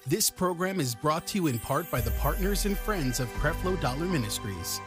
This program is brought to you in part by the partners and friends of Creflo Dollar Ministries.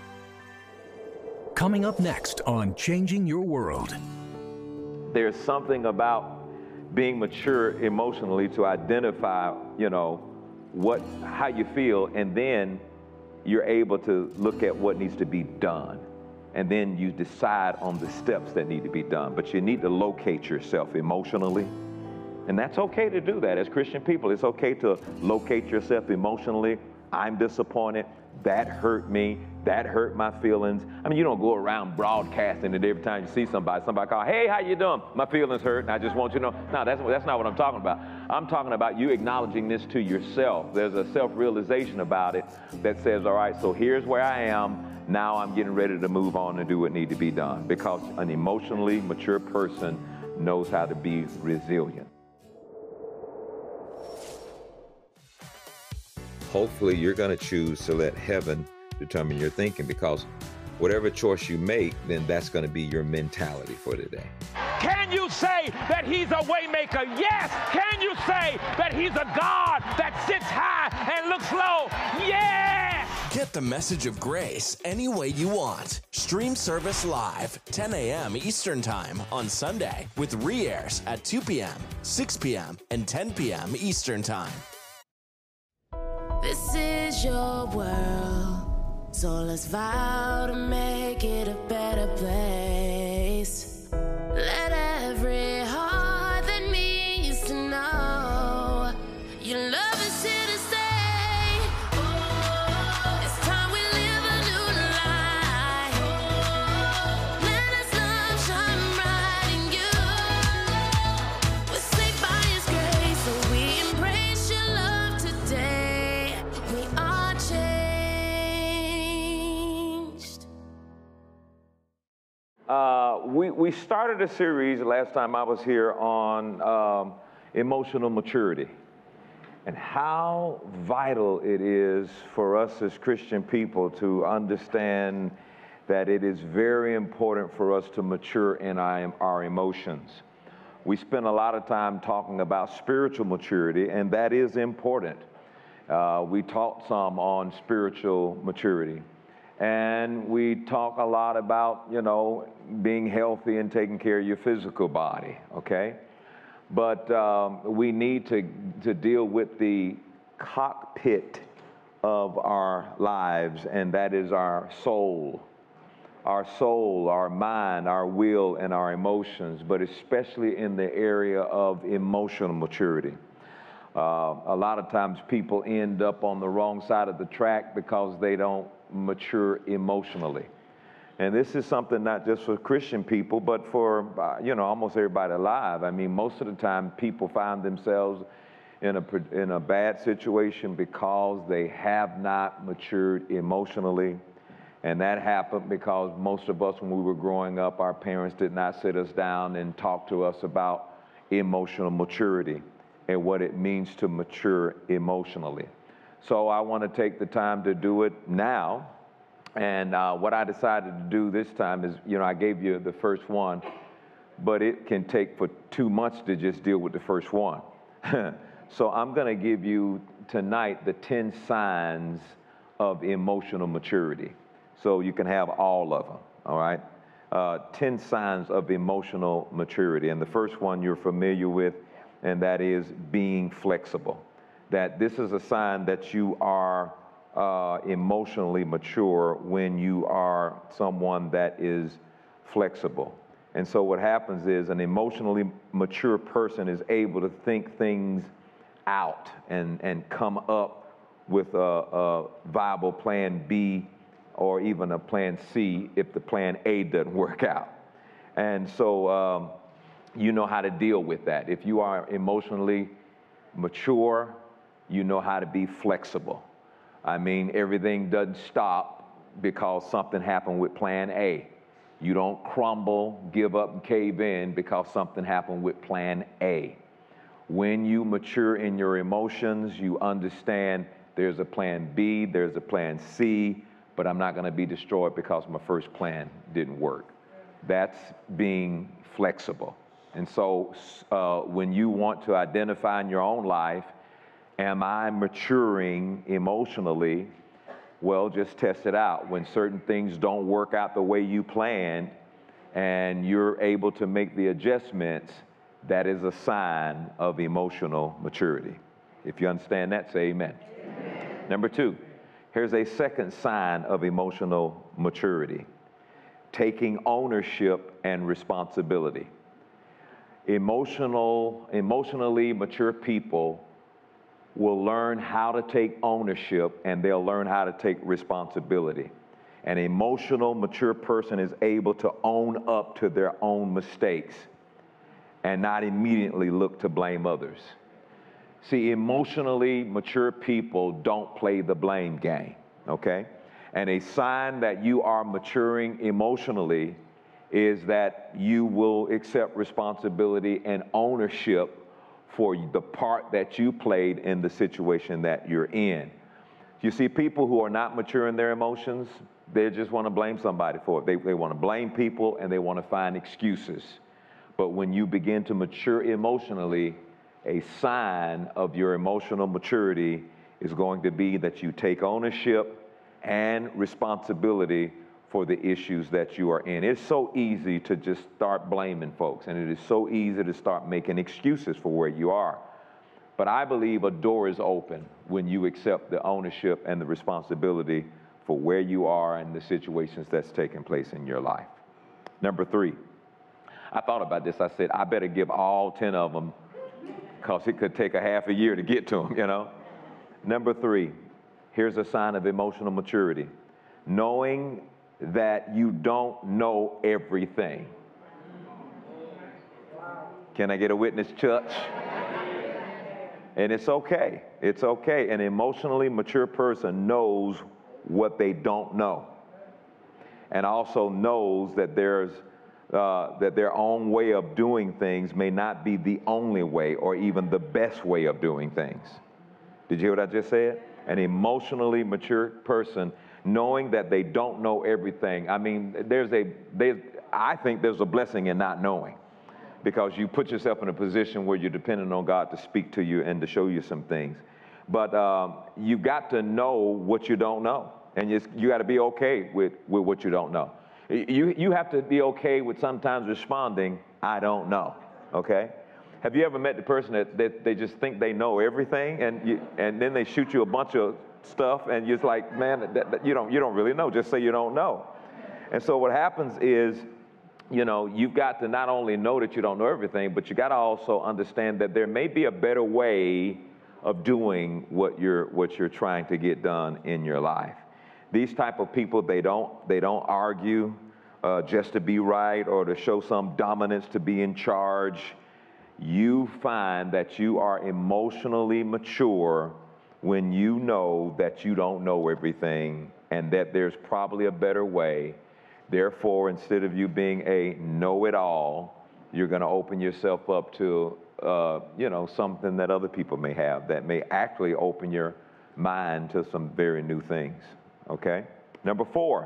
Coming up next on Changing Your World. There's something about being mature emotionally to identify, how you feel, and then you're able to look at what needs to be done. And then you decide on the steps that need to be done. But you need to locate yourself emotionally. And that's okay to do that as Christian people. It's okay to locate yourself emotionally. I'm disappointed. That hurt me. That hurt my feelings. I mean, you don't go around broadcasting it every time you see somebody call, hey, how you doing? My feelings hurt, and I just want you to know. No, that's not what I'm talking about. I'm talking about you acknowledging this to yourself. There's a self-realization about it that says, all right, so here's where I am. Now I'm getting ready to move on and do what needs to be done. Because an emotionally mature person knows how to be resilient. Hopefully you're going to choose to let heaven determine your thinking, because whatever choice you make, then that's going to be your mentality for today. Can you say that he's a way maker? Yes. Can you say that he's a God that sits high and looks low? Yes. Get the message of grace any way you want. Stream service live, 10 a.m. Eastern Time on Sunday, with re-airs at 2 p.m., 6 p.m., and 10 p.m. Eastern Time. This is your world, so let's vow to make it a better place. Let every heart that needs to know your love is here to stay. Oh, it's time we live a new life. Oh, let us love shine bright in you. We're saved by His grace, so we embrace your love today. We are changed. We started a series last time I was here on emotional maturity and how vital it is for us as Christian people to understand that it is very important for us to mature in our emotions. We spend a lot of time talking about spiritual maturity, and that is important. We taught some on spiritual maturity. And we talk a lot about, being healthy and taking care of your physical body, okay? But we need to deal with the cockpit of our lives, and that is our soul, our mind, our will, and our emotions, but especially in the area of emotional maturity. A lot of times people end up on the wrong side of the track because they don't mature emotionally. And this is something not just for Christian people, but for, almost everybody alive. I mean, most of the time people find themselves in a bad situation because they have not matured emotionally. And that happened because most of us, when we were growing up, our parents did not sit us down and talk to us about emotional maturity and what it means to mature emotionally. So I want to take the time to do it now. And what I decided to do this time is, I gave you the first one, but it can take for 2 months to just deal with the first one. So I'm going to give you tonight the 10 signs of emotional maturity. So you can have all of them, all right? 10 signs of emotional maturity. And the first one you're familiar with, and that is being flexible. That this is a sign that you are emotionally mature when you are someone that is flexible. And so what happens is an emotionally mature person is able to think things out and come up with a viable plan B or even a plan C if the plan A doesn't work out. And so you know how to deal with that. If you are emotionally mature, you know how to be flexible. I mean, everything doesn't stop because something happened with plan A. You don't crumble, give up, and cave in because something happened with plan A. When you mature in your emotions, you understand there's a plan B, there's a plan C, but I'm not going to be destroyed because my first plan didn't work. That's being flexible. And so when you want to identify in your own life Am I maturing emotionally? Well, just test it out. When certain things don't work out the way you planned and you're able to make the adjustments, that is a sign of emotional maturity. If you understand that, say amen. Amen. Number two, here's a second sign of emotional maturity: taking ownership and responsibility. Emotionally mature people will learn how to take ownership, and they'll learn how to take responsibility. An emotional mature person is able to own up to their own mistakes and not immediately look to blame others. See, emotionally mature people don't play the blame game, okay? And a sign that you are maturing emotionally is that you will accept responsibility and ownership for the part that you played in the situation that you're in. You see, people who are not mature in their emotions, they just want to blame somebody for it. They want to blame people and they want to find excuses. But when you begin to mature emotionally, a sign of your emotional maturity is going to be that you take ownership and responsibility for the issues that you are in. It's so easy to just start blaming folks, and it is so easy to start making excuses for where you are. But I believe a door is open when you accept the ownership and the responsibility for where you are and the situations that's taking place in your life. Number three, I thought about this. I said, I better give all 10 of them, because it could take a half a year to get to them, you know. Number three, here's a sign of emotional maturity: knowing that you don't know everything. Can I get a witness, church? And it's okay. It's okay. An emotionally mature person knows what they don't know, and also knows that that their own way of doing things may not be the only way or even the best way of doing things. Did you hear what I just said? An emotionally mature person knowing that they don't know everything. I mean, I think there's a blessing in not knowing, because you put yourself in a position where you're dependent on God to speak to you and to show you some things. But you got to know what you don't know, and you got to be okay with what you don't know. You have to be okay with sometimes responding, I don't know, okay? Have you ever met the person that they just think they know everything, and then they shoot you a bunch of stuff, and you're like, man, you don't really know. Just say you don't know. And so what happens is, you know, you've got to not only know that you don't know everything, but you got to also understand that there may be a better way of doing what you're trying to get done in your life. These type of people, they don't argue just to be right or to show some dominance, to be in charge. You find that you are emotionally mature when you know that you don't know everything and that there's probably a better way. Therefore, instead of you being a know-it-all, you're going to open yourself up to, something that other people may have that may actually open your mind to some very new things, okay? Number four,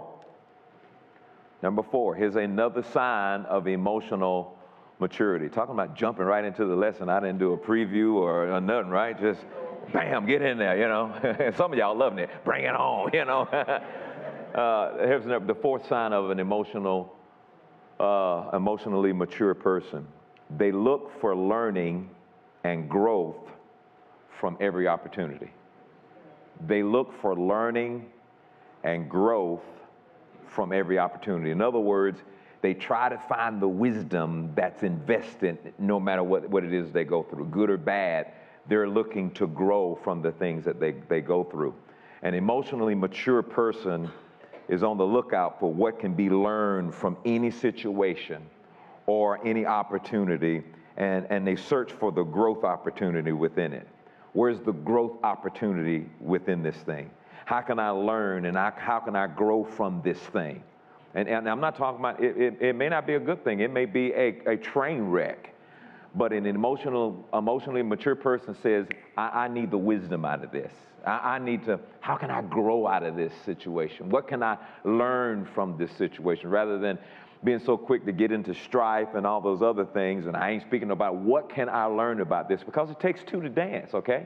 here's another sign of emotional maturity. Talking about jumping right into the lesson. I didn't do a preview or nothing, right? Just bam, get in there, you know. Some of y'all loving it. Bring it on, you know. Here's the fourth sign of an emotionally mature person. They look for learning and growth from every opportunity. They look for learning and growth from every opportunity. In other words, they try to find the wisdom that's invested no matter what it is they go through, good or bad. They're looking to grow from the things that they go through. An emotionally mature person is on the lookout for what can be learned from any situation or any opportunity, and they search for the growth opportunity within it. Where's the growth opportunity within this thing? How can I learn and how can I grow from this thing? And I'm not talking about, it may not be a good thing. It may be a train wreck. But an emotionally mature person says, I need the wisdom out of this. I need to, how can I grow out of this situation? What can I learn from this situation? Rather than being so quick to get into strife and all those other things. And I ain't speaking about what can I learn about this, because it takes two to dance, okay?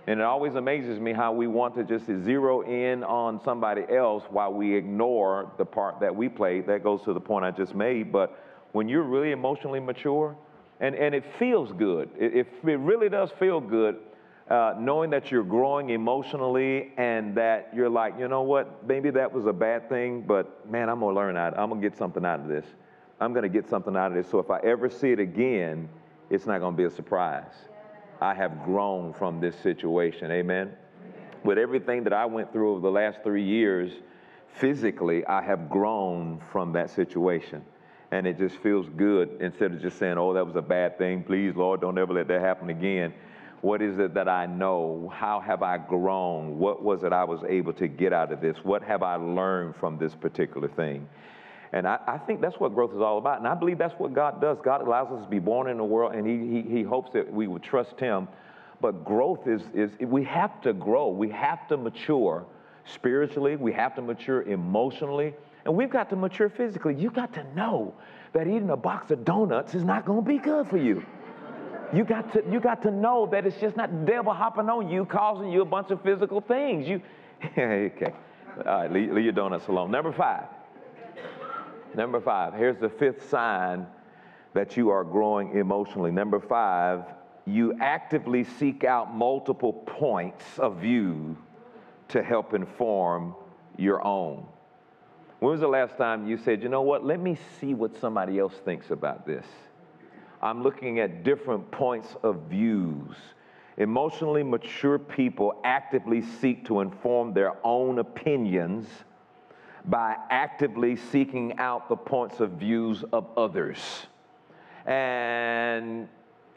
And it always amazes me how we want to just zero in on somebody else while we ignore the part that we play. That goes to the point I just made. But when you're really emotionally mature, and it feels good, it really does feel good, knowing that you're growing emotionally and that you're like, you know what, maybe that was a bad thing, but man, I'm going to learn out. I'm going to get something out of this. I'm going to get something out of this. So if I ever see it again, it's not going to be a surprise. I have grown from this situation, amen? With everything that I went through over the last 3 years, physically, I have grown from that situation. And it just feels good instead of just saying, oh, that was a bad thing. Please, Lord, don't ever let that happen again. What is it that I know? How have I grown? What was it I was able to get out of this? What have I learned from this particular thing? And I think that's what growth is all about. And I believe that's what God does. God allows us to be born in the world, and he hopes that we would trust him. But growth is we have to grow. We have to mature spiritually. We have to mature emotionally. And we've got to mature physically. You got to know that eating a box of donuts is not going to be good for you. You got to know that it's just not the devil hopping on you, causing you a bunch of physical things. Okay. All right, leave your donuts alone. Number five, here's the fifth sign that you are growing emotionally. Number 5, you actively seek out multiple points of view to help inform your own. When was the last time you said, you know what, let me see what somebody else thinks about this? I'm looking at different points of views. Emotionally mature people actively seek to inform their own opinions by actively seeking out the points of views of others. And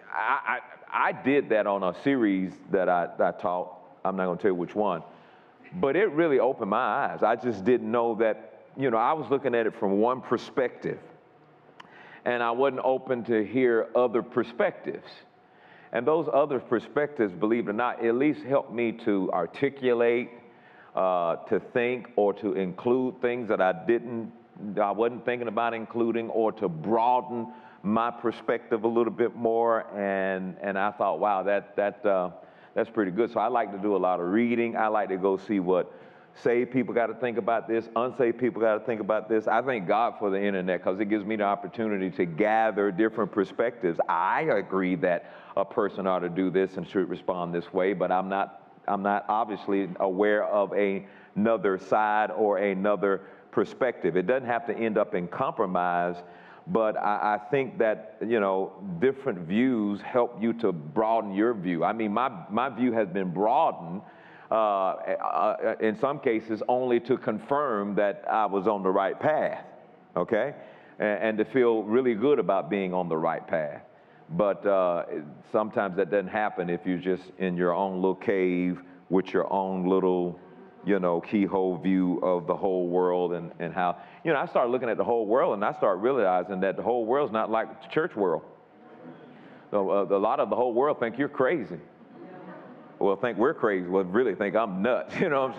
I did that on a series that I taught. I'm not going to tell you which one. But it really opened my eyes. I just didn't know that, I was looking at it from one perspective. And I wasn't open to hear other perspectives. And those other perspectives, believe it or not, at least helped me to articulate, to think, or to include things that I wasn't thinking about including, or to broaden my perspective a little bit more. And I thought, wow, that's pretty good. So I like to do a lot of reading. I like to go see what saved people got to think about this, unsaved people got to think about this. I thank God for the internet because it gives me the opportunity to gather different perspectives. I agree that a person ought to do this and should respond this way, but I'm not obviously aware of another side or another perspective. It doesn't have to end up in compromise, but I think that, different views help you to broaden your view. I mean, my view has been broadened in some cases only to confirm that I was on the right path, okay? And to feel really good about being on the right path. But sometimes that doesn't happen if you're just in your own little cave with your own little, keyhole view of the whole world and how, I started looking at the whole world and I started realizing that the whole world's not like the church world. So, a lot of the whole world think you're crazy. Well, think we're crazy. Well, really think I'm nuts. You know what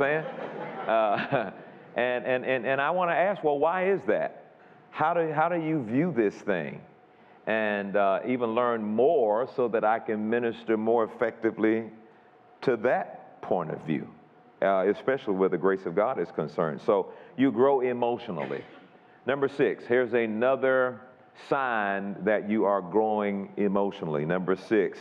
I'm saying? And I want to ask, well, why is that? How do you view this thing? And even learn more so that I can minister more effectively to that point of view, especially where the grace of God is concerned. So you grow emotionally. Number 6, here's another sign that you are growing emotionally. Number 6,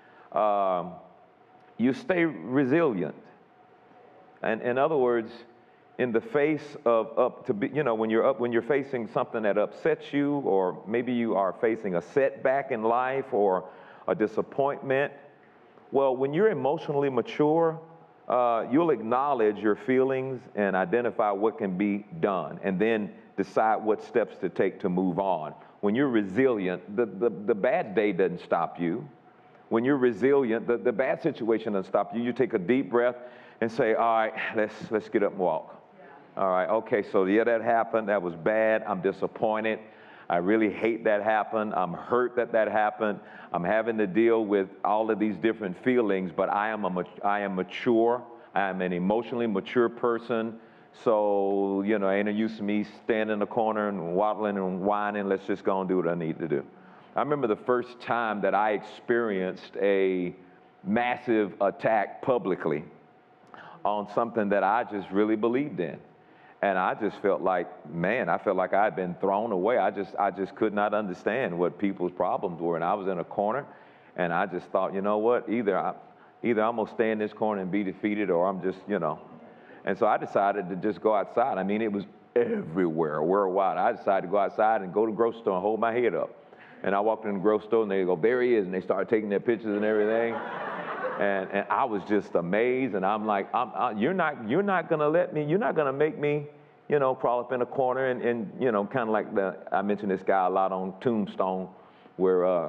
you stay resilient. And in other words, in the face of when you're facing something that upsets you, or maybe you are facing a setback in life or a disappointment, well, when you're emotionally mature, you'll acknowledge your feelings and identify what can be done, and then decide what steps to take to move on. When you're resilient, the bad day doesn't stop you. When you're resilient, the bad situation doesn't stop you. You take a deep breath and say, all right, let's get up and walk. All right, okay, so yeah, that happened. That was bad. I'm disappointed. I really hate that happened. I'm hurt that happened. I'm having to deal with all of these different feelings, but I am mature. I am an emotionally mature person. So, ain't no use of me standing in the corner and waddling and whining. Let's just go and do what I need to do. I remember the first time that I experienced a massive attack publicly on something that I just really believed in. And I just felt like, man, I felt like I had been thrown away. I just could not understand what people's problems were. And I was in a corner, and I just thought, you know what, either I'm going to stay in this corner and be defeated, or I'm just, you know. And so I decided to just go outside. I mean, it was everywhere, worldwide. I decided to go outside and go to the grocery store and hold my head up. And I walked in the grocery store, and they go, there he is. And they started taking their pictures and everything. And I was just amazed, and I'm like, you're not going to let me, you're not going to make me, you know, crawl up in a corner and you know, kind of like I mentioned this guy a lot on Tombstone, where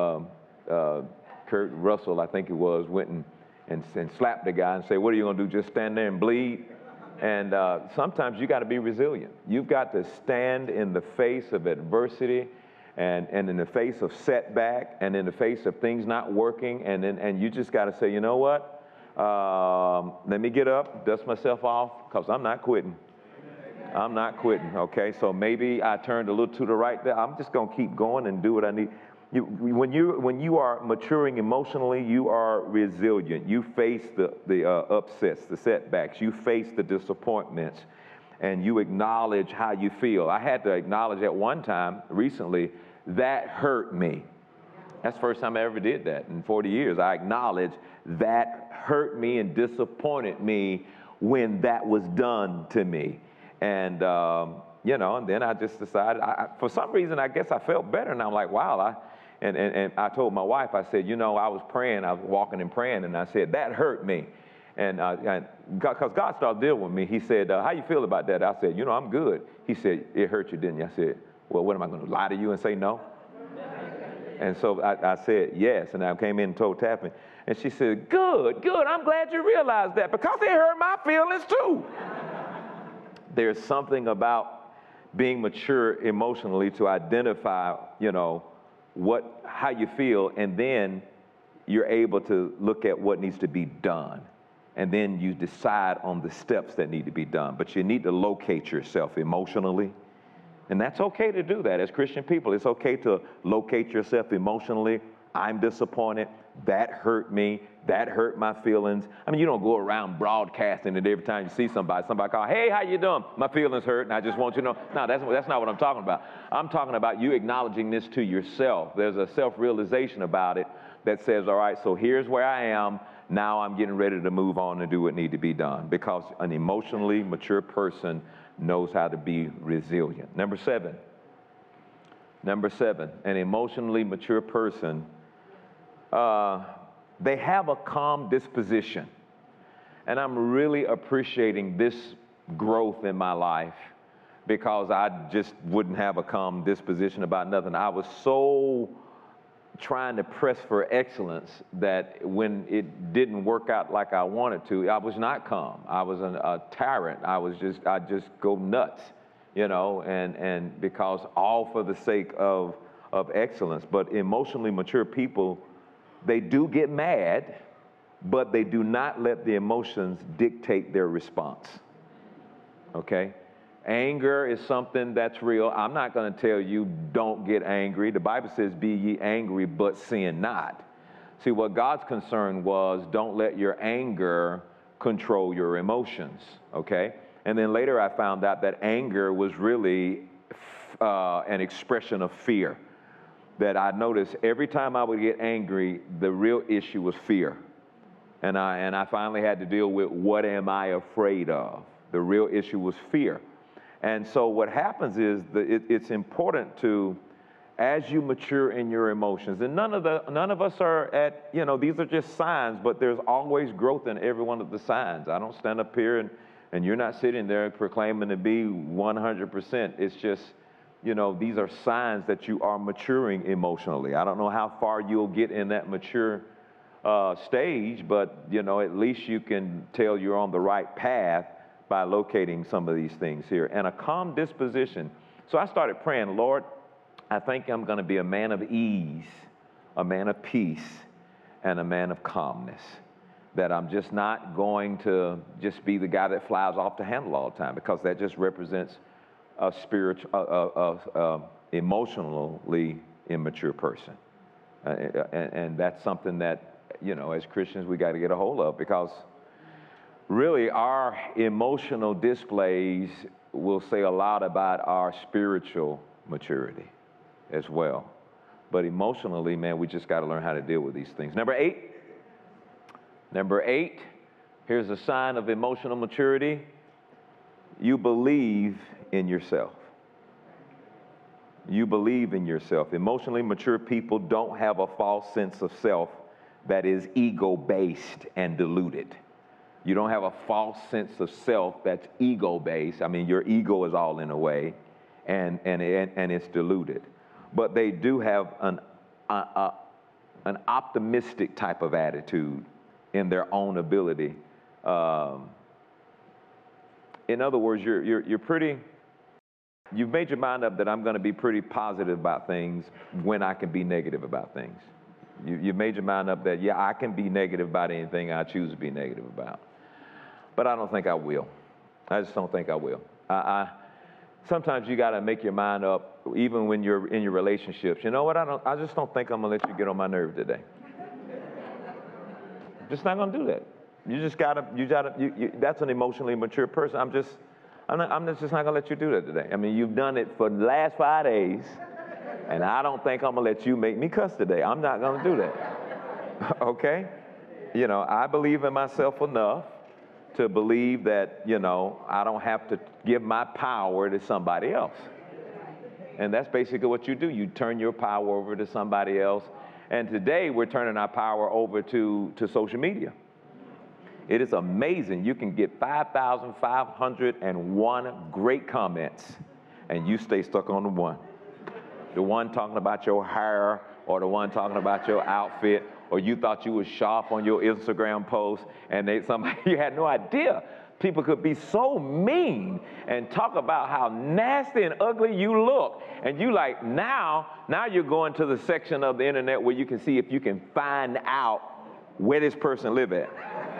Kurt Russell, I think it was, went and slapped the guy and said, what are you going to do, just stand there and bleed? And sometimes you got to be resilient. You've got to stand in the face of adversity, and in the face of setback, and in the face of things not working, and you just got to say, you know what? Let me get up, dust myself off, because I'm not quitting. I'm not quitting, okay? So maybe I turned a little to the right there. I'm just going to keep going and do what I need. When you are maturing emotionally, you are resilient. You face the upsets, the setbacks. You face the disappointments, and you acknowledge how you feel. I had to acknowledge at one time recently, that hurt me. That's the first time I ever did that in 40 years. I acknowledged that hurt me and disappointed me when that was done to me. And, you know, and then I just decided, for some reason, I guess I felt better. And I'm like, wow. And I told my wife, I said, you know, I was walking and praying, and I said, that hurt me. And because God started dealing with me, he said, how you feel about that? I said, you know, I'm good. He said, it hurt you, didn't you? I said, well, what am I going to lie to you and say no? And so I said yes, and I came in and told Taffy, and she said, good, I'm glad you realized that, because it hurt my feelings too. There's something about being mature emotionally to identify, you know, how you feel, and then you're able to look at what needs to be done. And then you decide on the steps that need to be done. But you need to locate yourself emotionally. And that's okay to do that as Christian people. It's okay to locate yourself emotionally. I'm disappointed. That hurt me. That hurt my feelings. I mean, you don't go around broadcasting it every time you see somebody call, hey, how you doing? My feelings hurt, and I just want you to know. No, that's not what I'm talking about. I'm talking about you acknowledging this to yourself. There's a self-realization about it that says, all right, so here's where I am. Now I'm getting ready to move on and do what needs to be done, because an emotionally mature person knows how to be resilient. Number seven, an emotionally mature person, they have a calm disposition. And I'm really appreciating this growth in my life, because I just wouldn't have a calm disposition about nothing. I was so trying to press for excellence that when it didn't work out like I wanted to, I was not calm. I was a tyrant. I just go nuts, you know, and because all for the sake of excellence. But emotionally mature people, they do get mad, but they do not let the emotions dictate their response, okay? Anger is something that's real. I'm not going to tell you don't get angry. The Bible says, be ye angry, but sin not. See, what God's concern was, don't let your anger control your emotions, okay? And then later I found out that anger was really an expression of fear. That I noticed every time I would get angry, the real issue was fear. And I finally had to deal with, what am I afraid of? The real issue was fear. And so what happens is it's important to, as you mature in your emotions, and none of us are at, you know, these are just signs, but there's always growth in every one of the signs. I don't stand up here and you're not sitting there proclaiming to be 100%. It's just, you know, these are signs that you are maturing emotionally. I don't know how far you'll get in that mature stage, but, you know, at least you can tell you're on the right path by locating some of these things here. And a calm disposition. So I started praying, Lord, I think I'm going to be a man of ease, a man of peace, and a man of calmness. That I'm just not going to just be the guy that flies off the handle all the time, because that just represents a emotionally immature person. And that's something that as Christians, we got to get a hold of, because really our emotional displays will say a lot about our spiritual maturity as well. But emotionally, man, we just got to learn how to deal with these things. Number eight, here's a sign of emotional maturity. You believe in yourself. You believe in yourself. Emotionally mature people don't have a false sense of self that is ego-based and diluted. You don't have a false sense of self that's ego-based. I mean, your ego is all in a way, and it's diluted. But they do have an optimistic type of attitude in their own ability. In other words, you've made your mind up that I'm going to be pretty positive about things when I can be negative about things. You've made your mind up that, yeah, I can be negative about anything I choose to be negative about. But I don't think I will. I just don't think I will. Sometimes you got to make your mind up, even when you're in your relationships. You know what? I just don't think I'm going to let you get on my nerve today. Just not going to do that. You just gotta. That's an emotionally mature person. I'm just not going to let you do that today. I mean, you've done it for the last 5 days, and I don't think I'm going to let you make me cuss today. I'm not going to do that. Okay? I believe in myself enough to believe that, I don't have to give my power to somebody else. And that's basically what you do. You turn your power over to somebody else. And today we're turning our power over to social media. It is amazing. You can get 5,501 great comments, and you stay stuck on the one. The one talking about your hair, or the one talking about your outfit, or you thought you was sharp on your Instagram post, and you had no idea. People could be so mean and talk about how nasty and ugly you look. And you like, now you're going to the section of the internet where you can see if you can find out where this person live at.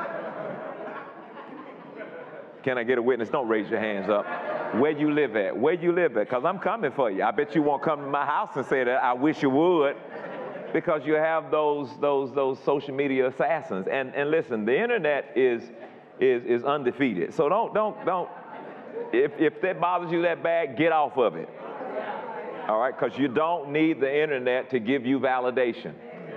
Can I get a witness? Don't raise your hands up. Where you live at? Where you live at? Because I'm coming for you. I bet you won't come to my house and say that. I wish you would. Because you have those social media assassins. And listen, the internet is undefeated. So don't. If that bothers you that bad, get off of it. All right? Because you don't need the internet to give you validation.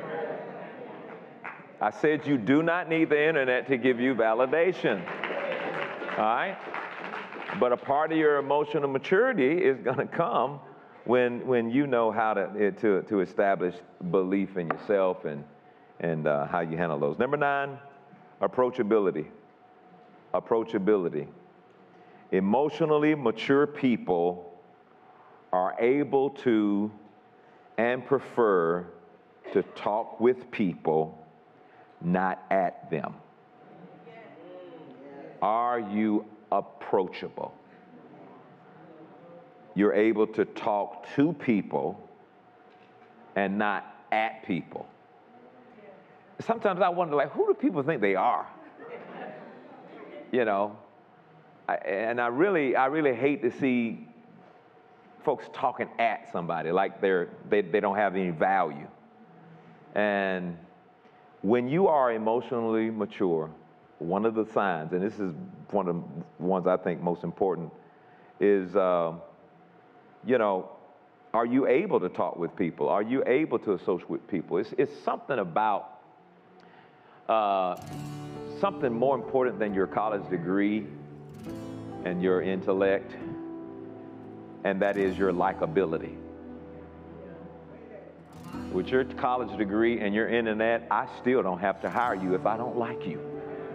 I said you do not need the internet to give you validation. All right? But a part of your emotional maturity is going to come when you know how to establish belief in yourself and how you handle those. Number 9, approachability. Approachability. Emotionally mature people are able to and prefer to talk with people, not at them. Are you approachable? You're able to talk to people and not at people. Sometimes I wonder, who do people think they are? I really hate to see folks talking at somebody like they don't have any value. And when you are emotionally mature, one of the signs, and this is one of the ones I think most important, is, are you able to talk with people? Are you able to associate with people? It's something about, something more important than your college degree and your intellect, and that is your likability. With your college degree and your internet, I still don't have to hire you if I don't like you,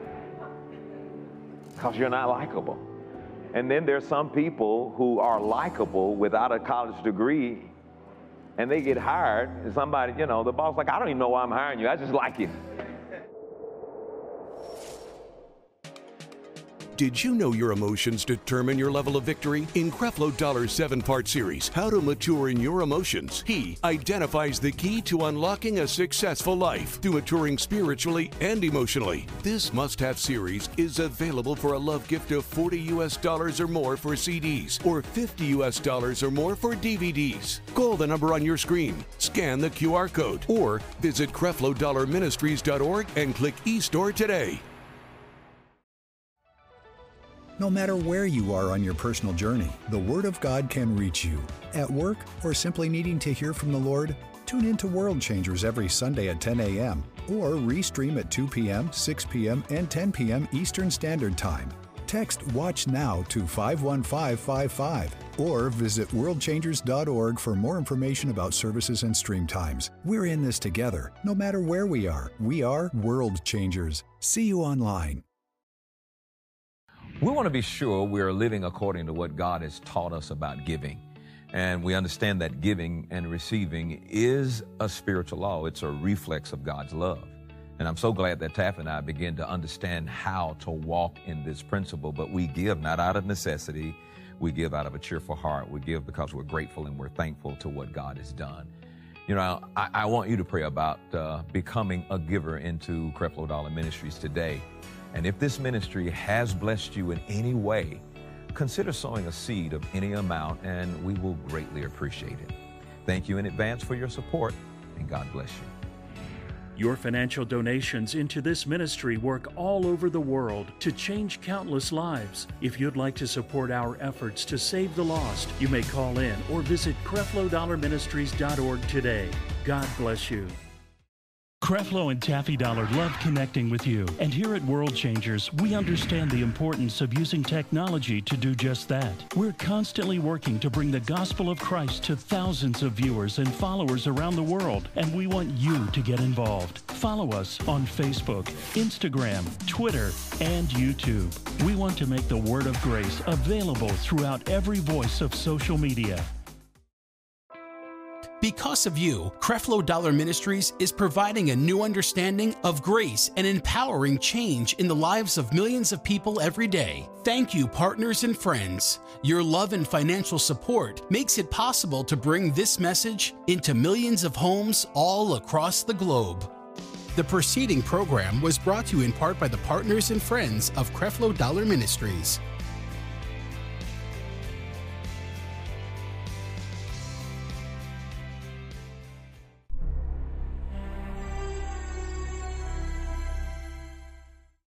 because you're not likable. And then there's some people who are likable without a college degree, and they get hired, and somebody, the boss like, I don't even know why I'm hiring you, I just like you. Did you know your emotions determine your level of victory? In Creflo Dollar's 7-part series, How to Mature in Your Emotions, he identifies the key to unlocking a successful life through maturing spiritually and emotionally. This must-have series is available for a love gift of $40 or more for CDs or $50 or more for DVDs. Call the number on your screen, scan the QR code, or visit CrefloDollarMinistries.org and click eStore today. No matter where you are on your personal journey, the Word of God can reach you. At work or simply needing to hear from the Lord? Tune in to World Changers every Sunday at 10 a.m. or restream at 2 p.m., 6 p.m., and 10 p.m. Eastern Standard Time. Text WATCH NOW to 51555 or visit worldchangers.org for more information about services and stream times. We're in this together. No matter where we are World Changers. See you online. We want to be sure we are living according to what God has taught us about giving. And we understand that giving and receiving is a spiritual law. It's a reflex of God's love. And I'm so glad that Taff and I begin to understand how to walk in this principle. But we give not out of necessity. We give out of a cheerful heart. We give because we're grateful and we're thankful to what God has done. You know, I want you to pray about becoming a giver into Creflo Dollar Ministries today. And if this ministry has blessed you in any way, consider sowing a seed of any amount, and we will greatly appreciate it. Thank you in advance for your support, and God bless you. Your financial donations into this ministry work all over the world to change countless lives. If you'd like to support our efforts to save the lost, you may call in or visit CrefloDollarMinistries.org today. God bless you. Creflo and Taffy Dollar love connecting with you, and here at World Changers, we understand the importance of using technology to do just that. We're constantly working to bring the gospel of Christ to thousands of viewers and followers around the world, and we want you to get involved. Follow us on Facebook, Instagram, Twitter, and YouTube. We want to make the word of grace available throughout every voice of social media. Because of you, Creflo Dollar Ministries is providing a new understanding of grace and empowering change in the lives of millions of people every day. Thank you, partners and friends. Your love and financial support makes it possible to bring this message into millions of homes all across the globe. The preceding program was brought to you in part by the partners and friends of Creflo Dollar Ministries.